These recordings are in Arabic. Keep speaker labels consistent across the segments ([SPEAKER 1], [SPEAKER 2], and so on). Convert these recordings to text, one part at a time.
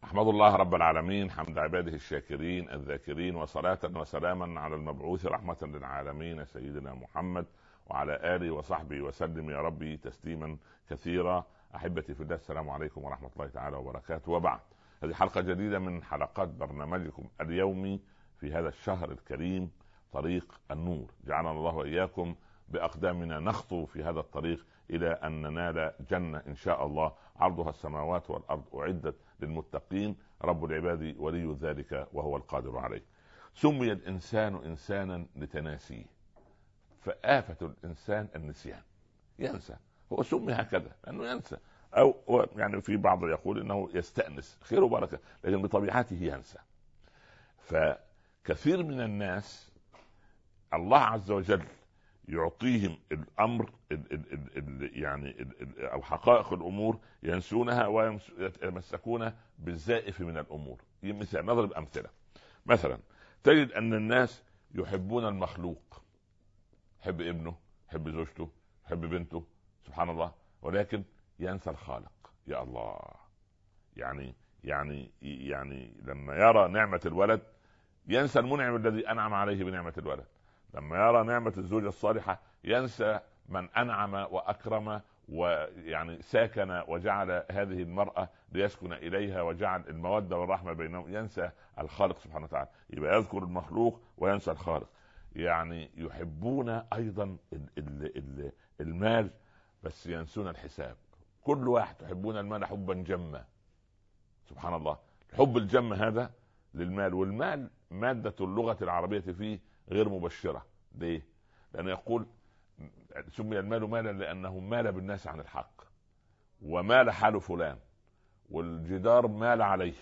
[SPEAKER 1] أحمد الله رب العالمين حمد عباده الشاكرين الذاكرين، وصلاة وسلاما على المبعوث رحمة للعالمين سيدنا محمد وعلى آله وصحبه وسلم يا ربي تسليما كثيرا. أحبتي في الله، السلام عليكم ورحمة الله تعالى وبركاته. وبعد، هذه حلقة جديدة من حلقات برنامجكم اليومي في هذا الشهر الكريم، طريق النور. جعلنا الله وإياكم بأقدامنا نخطو في هذا الطريق إلى أن ننال جنة إن شاء الله عرضها السماوات والأرض، أعدت للمتقين، رب العباد ولي ذلك وهو القادر عليه. سمي الإنسان إنسانا لتناسيه، فآفة الإنسان النسيان، ينسى. هو سمي هكذا لأنه ينسى، أو يعني في بعض يقول إنه يستأنس، خير وبركة، لكن بطبيعته ينسى. فكثير من الناس الله عز وجل يعطيهم الامر او حقائق الامور ينسونها ويتمسكون بالزائف من الامور. مثال، نضرب امثله. مثلا تجد ان الناس يحبون المخلوق، يحب ابنه، يحب زوجته، يحب بنته، سبحان الله، ولكن ينسى الخالق. يا الله، يعني لما يرى نعمة الولد ينسى المنعم الذي انعم عليه بنعمة الولد. لما يرى نعمة الزوجة الصالحة ينسى من أنعم وأكرم ويعني ساكن وجعل هذه المرأة ليسكن إليها وجعل المودة والرحمة بينهم. ينسى الخالق سبحانه وتعالى، يبقى يذكر المخلوق وينسى الخالق. يعني يحبون أيضا المال بس ينسون الحساب. كل واحد يحبون المال حبا جما، سبحان الله. حب الجم هذا للمال، والمال مادة اللغة العربية فيه غير مبشرة. ليه؟ لأنه يقول سمي المال مالا لأنه مال بالناس عن الحق، ومال حال فلان، والجدار مال عليه.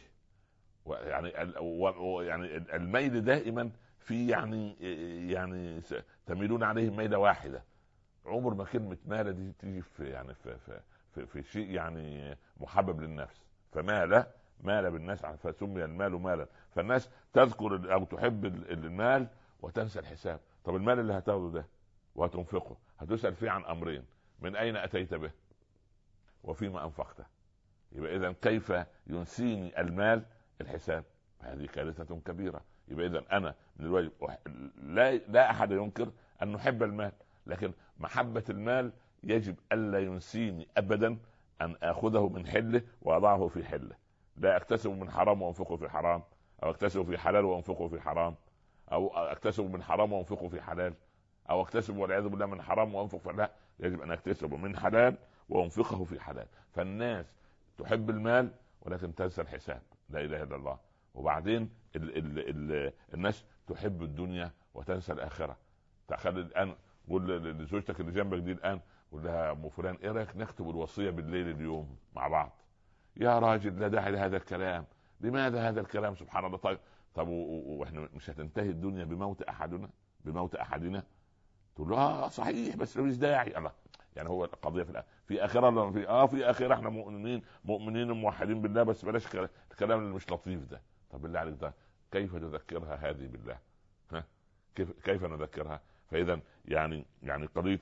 [SPEAKER 1] يعني الميل دائما في يعني تميلون عليه ميلة واحدة. عمر ما كلمة مال دي تيجي في شيء يعني محبب للنفس. فمال بالناس فسمي المال مالا. فالناس تذكر أو تحب المال وتنسى الحساب. طب المال اللي هتاخده ده وهتنفقه هتسأل فيه عن أمرين: من أين أتيت به، وفيما أنفقته. يبقى إذن كيف ينسيني المال الحساب؟ هذه كارثة كبيرة. يبقى إذن أنا من الواجب لا أحد ينكر أن نحب المال، لكن محبة المال يجب ألا ينسيني أبدا أن أخذه من حله وأضعه في حله. لا أكتسب من حرام وأنفقه في حرام، أو أكتسب في حلال وأنفقه في حرام، او اكتسب من حرام وانفقه في حلال، او اكتسب والعياذ بالله من حرام وانفق في لا. يجب ان اكتسب من حلال وانفقه في حلال. فالناس تحب المال ولكن تنسى الحساب، لا اله الا الله. وبعدين الناس تحب الدنيا وتنسى الاخره. تخيل الان، قول لزوجتك اللي جنبك دي الان، قول لها ام فلان ايه رايك نكتب الوصيه بالليل اليوم مع بعض؟ يا راجل لا داعي لهذا الكلام. لماذا هذا الكلام؟ سبحان الله. طب واحنا مش هتنتهي الدنيا بموت احدنا؟ تقول له صحيح بس مفيش داعي. الله، يعني هو القضيه في اخره في اخره احنا مؤمنين موحدين بالله، بس بلاش الكلام اللي مش لطيف ده. طب بالله عليك ده كيف تذكرها هذه بالله؟ كيف نذكرها؟ فاذا يعني قضيه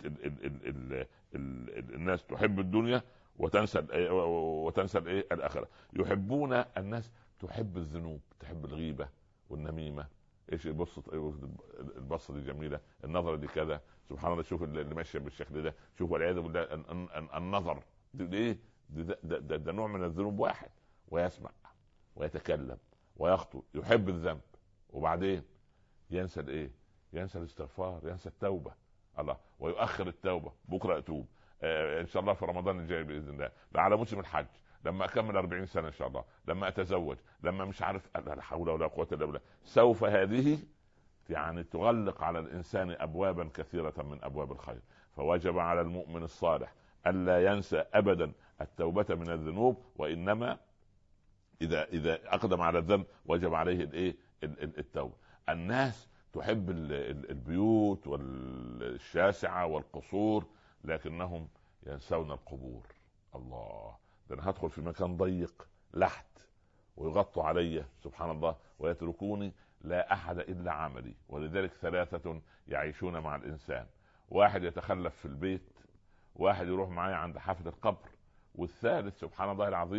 [SPEAKER 1] الناس تحب الدنيا وتنسى الاخره. يحبون الناس تحب الذنوب، تحب الغيبه والنميمه. ايش البصه دي جميله، النظره دي كذا، سبحان الله. شوف اللي ماشيه بالشكل ده، شوف والعياذ بالله النظر ده ده نوع من الذنوب. واحد ويسمع ويتكلم ويخطو، يحب الذنب، وبعدين ينسى ينسى الاستغفار، ينسى التوبه. الله، ويؤخر التوبه، بكره اتوب ان شاء الله في رمضان الجاي باذن الله، على موسم الحج، لما اكمل 40 سنه ان شاء الله، لما اتزوج، لما مش عارف، لا حول ولا قوه الا بالله. سوف هذه يعني تغلق على الانسان ابوابا كثيره من ابواب الخير. فوجب على المؤمن الصالح الا ينسى ابدا التوبه من الذنوب، وانما اذا اقدم على الذنب وجب عليه التوبه. الناس تحب البيوت والشاسعه والقصور، لكنهم ينسون القبور. الله، ده انا هدخل في مكان ضيق لحت ويغطوا علي، سبحان الله، ويتركوني لا احد الا عملي. ولذلك ثلاثه يعيشون مع الانسان: واحد يتخلف في البيت، واحد يروح معايا عند حافة القبر، والثالث سبحان الله العظيم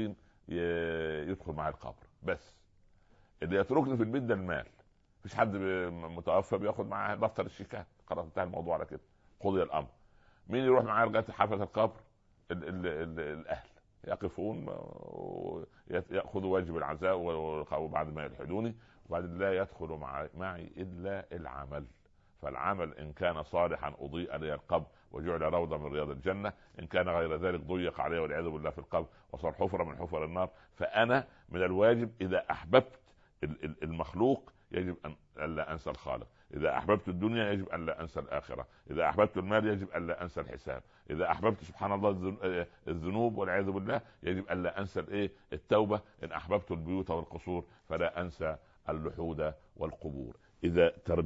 [SPEAKER 1] يدخل معي القبر. بس اللي يتركني في البيت ده المال. مفيش حد متوفى بياخد معاه دفتر الشيكات، خلاص انتهى الموضوع على كده، قضي الامر. مين يروح معاه لغايه حافه القبر؟ الاهل يقفون ياخذوا واجب العزاء وبعد ما يلحدوني، وبعد لا يدخل معي الا العمل. فالعمل ان كان صالحا اضيء لي القبر وجعل روضه من رياض الجنه، ان كان غير ذلك ضيق عليه والعياذ بالله في القبر وصار حفره من حفر النار. فانا من الواجب اذا احببت المخلوق يجب ان لا انسى الخالق، اذا احببت الدنيا يجب ان لا انسى الاخره، اذا احببت المال يجب ان لا انسى الحساب، اذا احببت سبحان الله الذنوب والعياذ بالله يجب ان لا انسى التوبه، ان احببت البيوت والقصور فلا انسى اللحود والقبور. اذا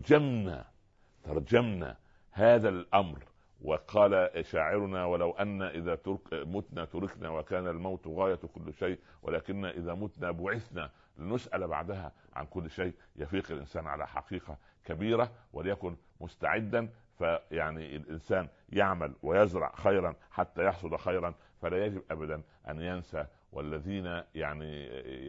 [SPEAKER 1] ترجمنا هذا الامر، وقال شاعرنا: ولو ان اذا متنا تركنا وكان الموت غايه كل شيء، ولكن اذا متنا بعثنا لنسأل بعدها عن كل شيء. يفيق الانسان على حقيقه كبيره، وليكن مستعدا. فيعني الانسان يعمل ويزرع خيرا حتى يحصد خيرا، فلا يجب ابدا ان ينسى. والذين يعني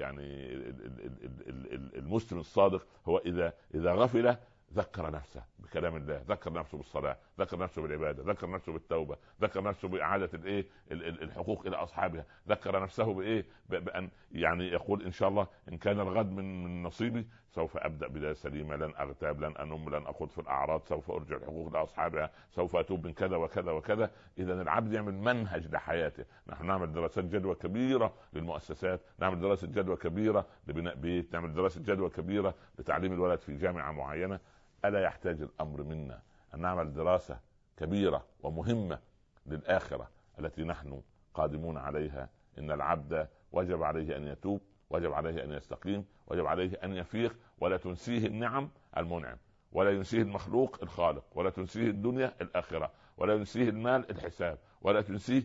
[SPEAKER 1] المسلم الصادق هو اذا غفل ذكر نفسه بكلام الله، ذكر نفسه بالصلاة، ذكر نفسه بالعبادة، ذكر نفسه بالتوبة، ذكر نفسه بإعادة الحقوق إلى أصحابها، ذكر نفسه بأن يعني يقول إن شاء الله إن كان الغد من نصيبي سوف أبدأ بداية سليمة، لن أغتاب، لن أنم، لن أخذ في الأعراض، سوف أرجع الحقوق لأصحابها، سوف أتوب من كذا وكذا وكذا. إذا العبد يعمل منهج لحياته. نحن نعمل دراسات جدوى كبيرة للمؤسسات، نعمل دراسة جدوى كبيرة لبناء بيت، نعمل دراسة جدوى كبيرة لتعليم الولد في جامعة معينة. ألا يحتاج الأمر منا أن نعمل دراسة كبيرة ومهمة للآخرة التي نحن قادمون عليها؟ إن العبد وجب عليه أن يتوب، وجب عليه أن يستقيم، وجب عليه أن يفيق، ولا تنسيه النعم المنعم، ولا ينسيه المخلوق الخالق، ولا تنسيه الدنيا الآخرة، ولا ينسيه المال الحساب، ولا تنسيه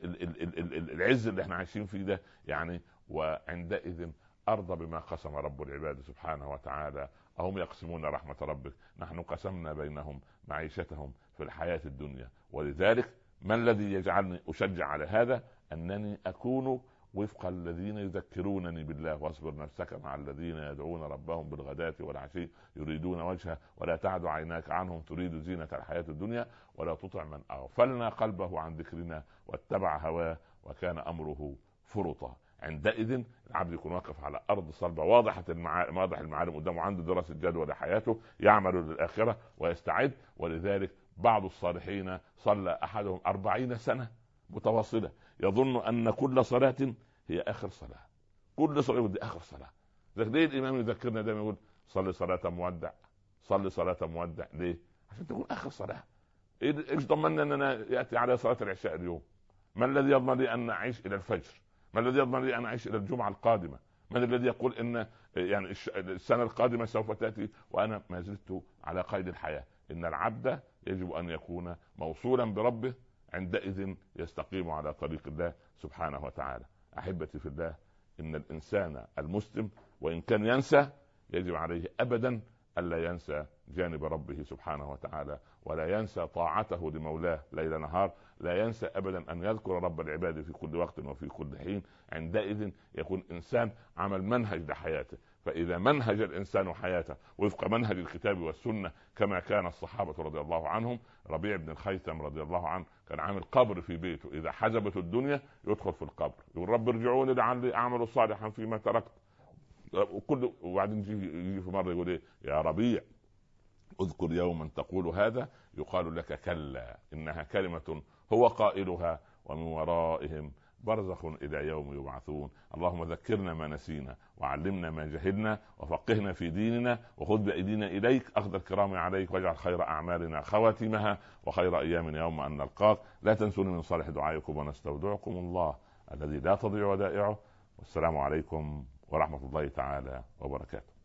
[SPEAKER 1] العز اللي احنا عايشين فيه ده يعني. وعندئذ أرضى بما قسم رب العباد سبحانه وتعالى. أهم يقسمون رحمة ربك؟ نحن قسمنا بينهم معيشتهم في الحياة الدنيا. ولذلك ما الذي يجعلني أشجع على هذا؟ أنني أكون وفق الذين يذكرونني بالله: واصبر نفسك مع الذين يدعون ربهم بالغداة والعشي يريدون وجهه ولا تعد عيناك عنهم تريد زينة الحياة الدنيا ولا تطع من أغفلنا قلبه عن ذكرنا واتبع هواه وكان أمره فرطا. عندئذ العبد يكون واقف على ارض صلبه واضح المعالم قدامه، عنده دراسه جدوى لحياته، يعمل للاخره ويستعد. ولذلك بعض الصالحين صلى احدهم 40 سنه متواصله يظن ان كل صلاه هي اخر صلاه، كل صلاه دي اخر صلاه. ليه الامام يذكرنا دايما يقول: صلي صلاه مودع، صلي صلاه مودع؟ ليه؟ عشان تكون اخر صلاه. ايش ضمننا ان انا ياتي على صلاه العشاء اليوم؟ ما الذي يضمن لي ان اعيش الى الفجر؟ ما الذي يضمن لي ان اعيش الى الجمعه القادمه؟ من الذي يقول ان يعني السنه القادمه سوف تاتي وانا ما زلت على قيد الحياه؟ ان العبد يجب ان يكون موصولا بربه، عندئذ يستقيم على طريق الله سبحانه وتعالى. احبتي في الله، ان الانسان المسلم وان كان ينسى يجب عليه ابدا الا ينسى جانب ربه سبحانه وتعالى، ولا ينسى طاعته لمولاه ليل نهار، لا ينسى ابدا ان يذكر رب العباد في كل وقت وفي كل حين. عندئذ يكون انسان عمل منهج لحياته. فاذا منهج الانسان حياته وفق منهج الكتاب والسنه كما كان الصحابه رضي الله عنهم، ربيع بن الخيثم رضي الله عنه كان عامل قبر في بيته، اذا حجبت الدنيا يدخل في القبر يقول: رب ارجعوني لعلي اعمل صالحا فيما تركت. وبعدين يجي في مره يقول: ايه يا ربيع اذكر يوما تقول هذا يقال لك كلا انها كلمة هو قائلها ومن ورائهم برزخ الى يوم يبعثون. اللهم ذكرنا ما نسينا وعلمنا ما جهلنا وفقهنا في ديننا وخذ بايدينا اليك اخذ الكرام عليك، واجعل خير اعمالنا خواتمها وخير ايامنا يوم ان نلقاك. لا تنسوني من صالح دعائكم ونستودعكم الله الذي لا تضيع ودائعه. والسلام عليكم ورحمة الله تعالى وبركاته.